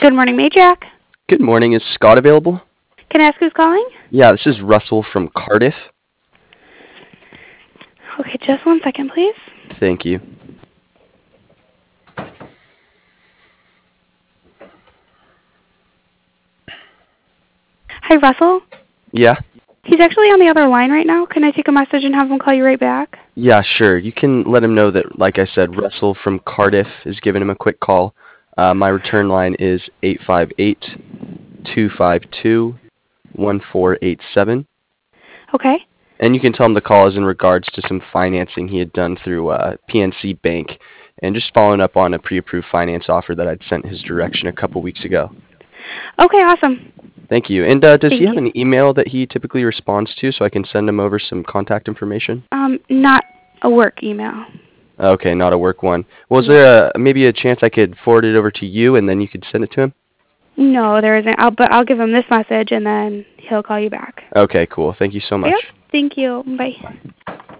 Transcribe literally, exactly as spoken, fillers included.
Good morning, Majack. Good morning. Is Scott available? Can I ask who's calling? Yeah, this is Russell from Cardiff. Okay, just one second, please. Thank you. Hi, Russell. Yeah? He's actually on the other line right now. Can I take a message and have him call you right back? Yeah, sure. You can let him know that, like I said, Russell from Cardiff is giving him a quick call. Uh, my return line is eight five eight, two five two, one four eight seven. Okay. And you can tell him the call is in regards to some financing he had done through uh, P N C Bank, and just following up on a pre-approved finance offer that I'd sent his direction a couple weeks ago. Okay, awesome. Thank you. And uh, does Thank he have you. an email that he typically responds to so I can send him over some contact information? Um, not a work email. Okay, not a work one. Was Yeah. there a, maybe a chance I could forward it over to you and then you could send it to him? No, there isn't. I'll, but I'll give him this message and then he'll call you back. Okay, cool. Thank you so much. Yep. Thank you. Bye.